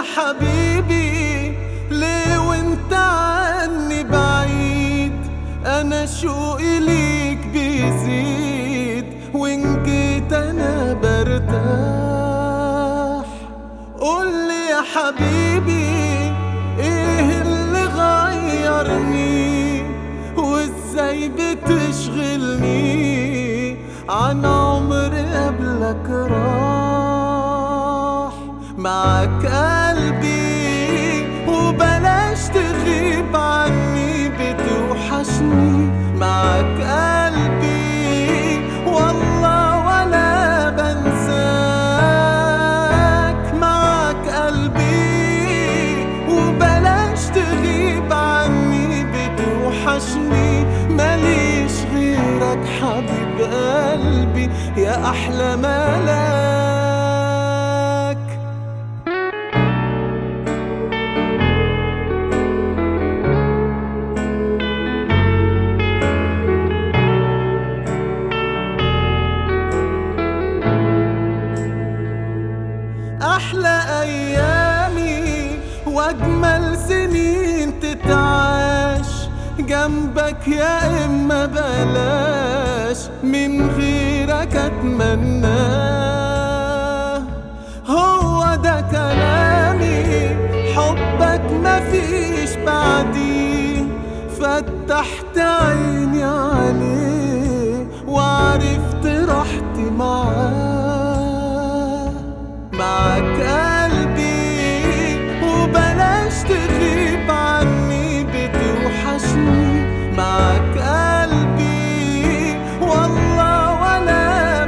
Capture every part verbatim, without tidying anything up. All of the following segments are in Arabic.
حبيبي ليه وانت عني بعيد؟ انا شوقي ليك بيزيد، وان جيت انا برتاح. قولي يا حبيبي ايه اللي غيرني، وازاي بتشغلني عن عمر قبلك راح. معاك قلبي وبلاش تغيب عني، بتوحشني معاك قلبي والله ولا بنساك. معاك قلبي وبلاش تغيب عني، بتوحشني ماليش غيرك حبيب قلبي يا أحلى ملاك. أحلى أيامي وأجمل سنين تتعاش جنبك يا إما بلاش، من غيرك أتمناه. هو ده كلامي، حبك مفيش بعديه. فتحت عيني عليه وعرفت راحتي معاه. معاك قلبي وبلاش تغيب عني، بتوحشني معاك قلبي والله ولا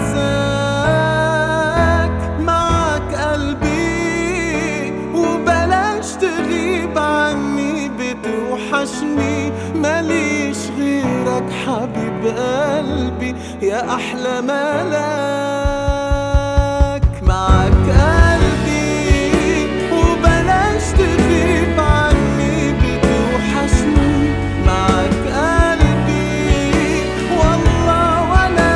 بنساك. معاك قلبي وبلاش تغيب عني، بتوحشني ماليش غيرك حبيب قلبي يا أحلى ملاك. معاك قلبي وبلاش تغيب عني، بتوحشني معاك قلبي والله ولا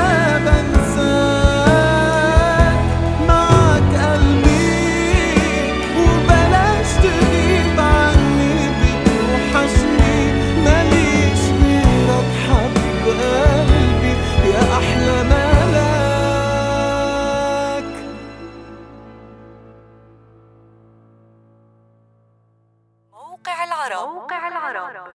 بنساك. معاك قلبي وبلاش تغيب عني، بتوحشني ماليش غيرك حبيب قلبي يا أحلى ملاك. موقع العرب